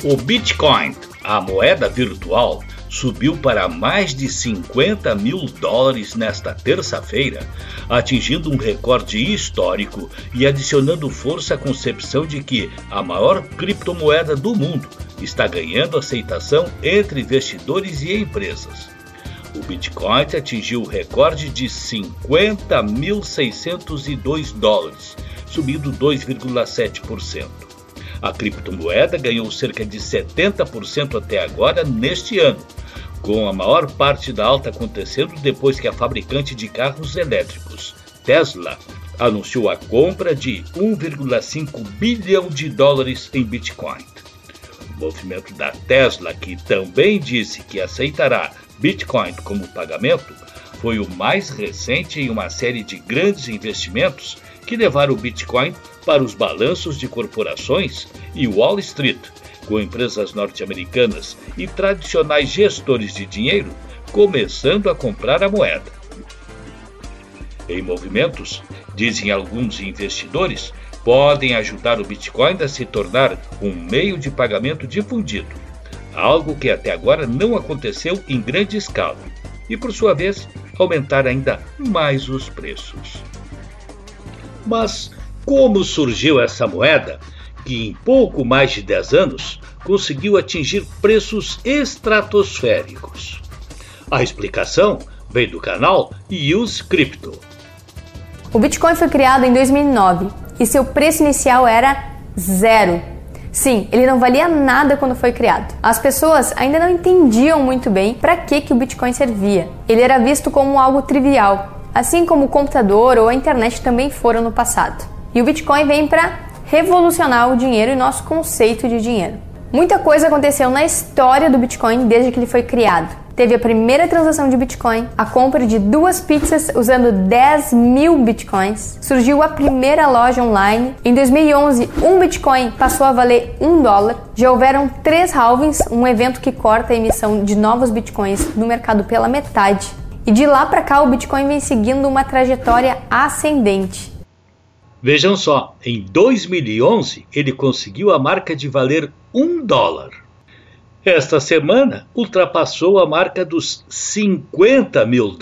O Bitcoin, a moeda virtual, subiu para mais de $50 mil nesta terça-feira, atingindo um recorde histórico e adicionando força à concepção de que a maior criptomoeda do mundo está ganhando aceitação entre investidores e empresas. O Bitcoin atingiu o recorde de $50.602, subindo 2,7%. A criptomoeda ganhou cerca de 70% até agora neste ano, com a maior parte da alta acontecendo depois que a fabricante de carros elétricos, Tesla, anunciou a compra de $1,5 bilhão em Bitcoin. O movimento da Tesla, que também disse que aceitará Bitcoin como pagamento, foi o mais recente em uma série de grandes investimentos que levaram o Bitcoin para os balanços de corporações e Wall Street, com empresas norte-americanas e tradicionais gestores de dinheiro começando a comprar a moeda. Em movimentos, dizem alguns investidores, podem ajudar o Bitcoin a se tornar um meio de pagamento difundido, algo que até agora não aconteceu em grande escala, e por sua vez, aumentar ainda mais os preços. Mas como surgiu essa moeda, que em pouco mais de 10 anos conseguiu atingir preços estratosféricos? A explicação vem do canal Use Crypto. O Bitcoin foi criado em 2009 e seu preço inicial era zero. Sim, ele não valia nada quando foi criado. As pessoas ainda não entendiam muito bem para que o Bitcoin servia. Ele era visto como algo trivial, assim como o computador ou a internet também foram no passado. E o Bitcoin vem para revolucionar o dinheiro e nosso conceito de dinheiro. Muita coisa aconteceu na história do Bitcoin desde que ele foi criado. Teve a primeira transação de Bitcoin, a compra de 2 pizzas usando 10 mil Bitcoins, surgiu a primeira loja online. Em 2011, um Bitcoin passou a valer $1. Já houveram 3 halvings, um evento que corta a emissão de novos Bitcoins no mercado pela metade. E de lá para cá, o Bitcoin vem seguindo uma trajetória ascendente. Vejam só, em 2011 ele conseguiu a marca de valer $1. Esta semana ultrapassou a marca dos $50 mil,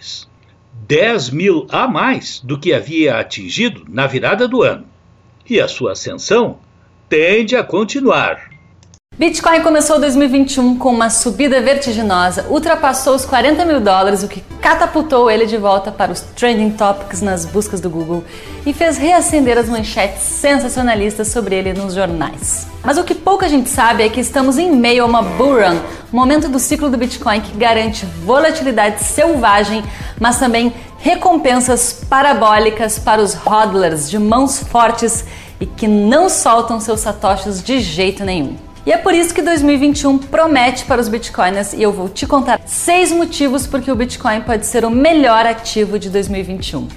10 mil a mais do que havia atingido na virada do ano. E a sua ascensão tende a continuar. Bitcoin começou 2021 com uma subida vertiginosa, ultrapassou os $40 mil, o que catapultou ele de volta para os trending topics nas buscas do Google e fez reacender as manchetes sensacionalistas sobre ele nos jornais. Mas o que pouca gente sabe é que estamos em meio a uma bull run, um momento do ciclo do Bitcoin que garante volatilidade selvagem, mas também recompensas parabólicas para os hodlers de mãos fortes e que não soltam seus satoshis de jeito nenhum. E é por isso que 2021 promete para os bitcoiners e eu vou te contar 6 motivos por que o Bitcoin pode ser o melhor ativo de 2021.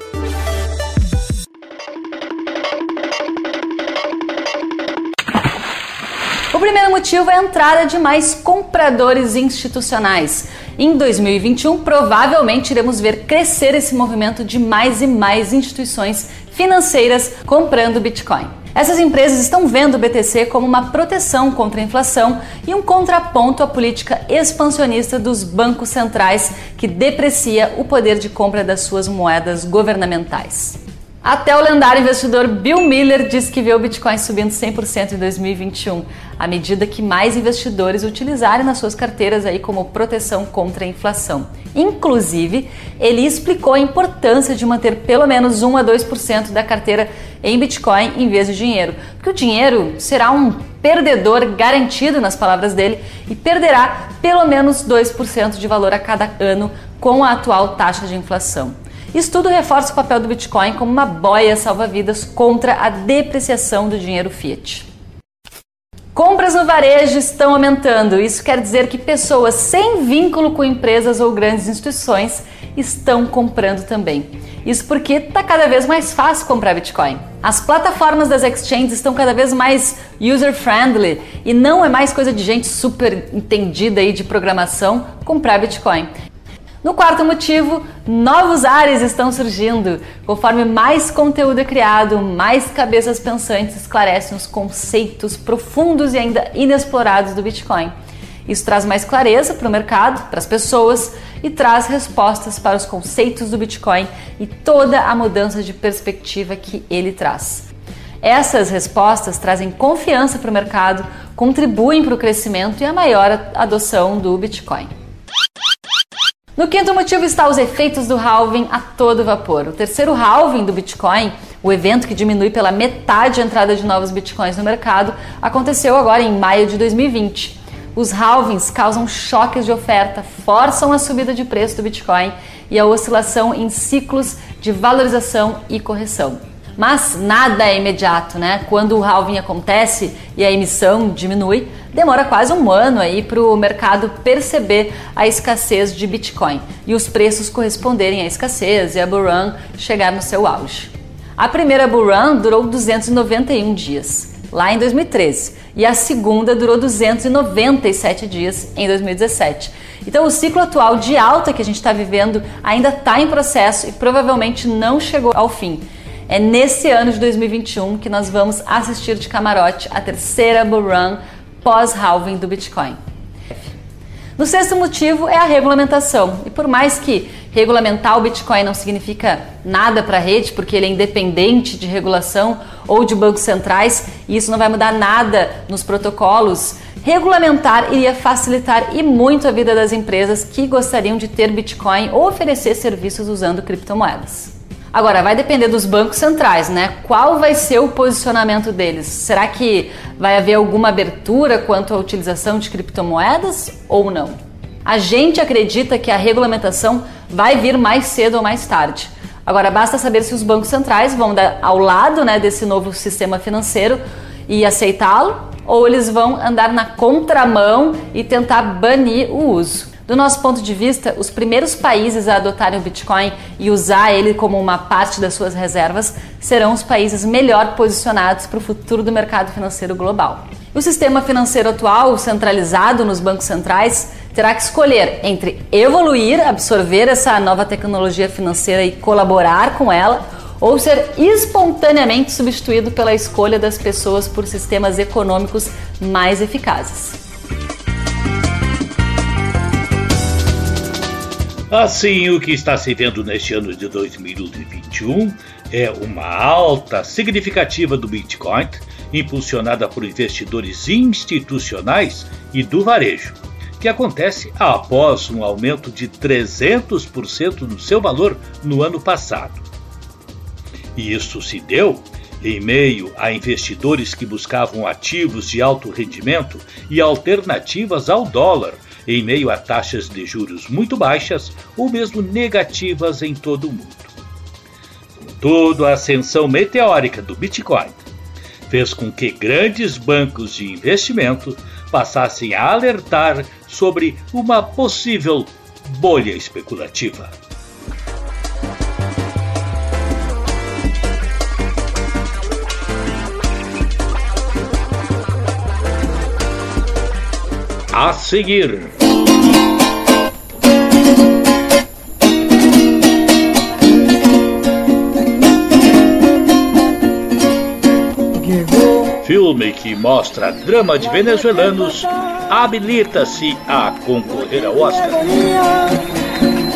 O primeiro motivo é a entrada de mais compradores institucionais. Em 2021, provavelmente iremos ver crescer esse movimento de mais e mais instituições financeiras comprando Bitcoin. Essas empresas estão vendo o BTC como uma proteção contra a inflação e um contraponto à política expansionista dos bancos centrais que deprecia o poder de compra das suas moedas governamentais. Até o lendário investidor Bill Miller diz que vê o Bitcoin subindo 100% em 2021, à medida que mais investidores utilizarem nas suas carteiras aí como proteção contra a inflação. Inclusive, ele explicou a importância de manter pelo menos 1 a 2% da carteira em Bitcoin em vez de dinheiro, porque o dinheiro será um perdedor garantido, nas palavras dele, e perderá pelo menos 2% de valor a cada ano com a atual taxa de inflação. Isso tudo reforça o papel do Bitcoin como uma boia salva-vidas contra a depreciação do dinheiro fiat. Compras no varejo estão aumentando. Isso quer dizer que pessoas sem vínculo com empresas ou grandes instituições estão comprando também. Isso porque está cada vez mais fácil comprar Bitcoin. As plataformas das exchanges estão cada vez mais user-friendly e não é mais coisa de gente super entendida aí de programação comprar Bitcoin. No quarto motivo, novos ares estão surgindo. Conforme mais conteúdo é criado, mais cabeças pensantes esclarecem os conceitos profundos e ainda inexplorados do Bitcoin. Isso traz mais clareza para o mercado, para as pessoas e traz respostas para os conceitos do Bitcoin e toda a mudança de perspectiva que ele traz. Essas respostas trazem confiança para o mercado, contribuem para o crescimento e a maior adoção do Bitcoin. No quinto motivo está os efeitos do halving a todo vapor. O terceiro halving do Bitcoin, o evento que diminui pela metade a entrada de novos Bitcoins no mercado, aconteceu agora em maio de 2020. Os halvings causam choques de oferta, forçam a subida de preço do Bitcoin e a oscilação em ciclos de valorização e correção. Mas nada é imediato, né? Quando o halving acontece e a emissão diminui, demora quase um ano aí para o mercado perceber a escassez de Bitcoin e os preços corresponderem à escassez e a bull run chegar no seu auge. A primeira bull run durou 291 dias, lá em 2013, e a segunda durou 297 dias em 2017. Então o ciclo atual de alta que a gente está vivendo ainda está em processo e provavelmente não chegou ao fim. É nesse ano de 2021 que nós vamos assistir de camarote a terceira bull run pós-halving do Bitcoin. No sexto motivo é a regulamentação. E por mais que regulamentar o Bitcoin não significa nada para a rede, porque ele é independente de regulação ou de bancos centrais, e isso não vai mudar nada nos protocolos, regulamentar iria facilitar e muito a vida das empresas que gostariam de ter Bitcoin ou oferecer serviços usando criptomoedas. Agora, vai depender dos bancos centrais, né? Qual vai ser o posicionamento deles? Será que vai haver alguma abertura quanto à utilização de criptomoedas ou não? A gente acredita que a regulamentação vai vir mais cedo ou mais tarde. Agora, basta saber se os bancos centrais vão dar ao lado, né, desse novo sistema financeiro e aceitá-lo, ou eles vão andar na contramão e tentar banir o uso. Do nosso ponto de vista, os primeiros países a adotarem o Bitcoin e usar ele como uma parte das suas reservas serão os países melhor posicionados para o futuro do mercado financeiro global. O sistema financeiro atual, centralizado nos bancos centrais, terá que escolher entre evoluir, absorver essa nova tecnologia financeira e colaborar com ela, ou ser espontaneamente substituído pela escolha das pessoas por sistemas econômicos mais eficazes. Assim, o que está se vendo neste ano de 2021 é uma alta significativa do Bitcoin, impulsionada por investidores institucionais e do varejo, que acontece após um aumento de 300% no seu valor no ano passado. E isso se deu em meio a investidores que buscavam ativos de alto rendimento e alternativas ao dólar, em meio a taxas de juros muito baixas ou mesmo negativas em todo o mundo. Contudo, a ascensão meteórica do Bitcoin fez com que grandes bancos de investimento passassem a alertar sobre uma possível bolha especulativa. A seguir, filme que mostra drama de venezuelanos habilita-se a concorrer ao Oscar.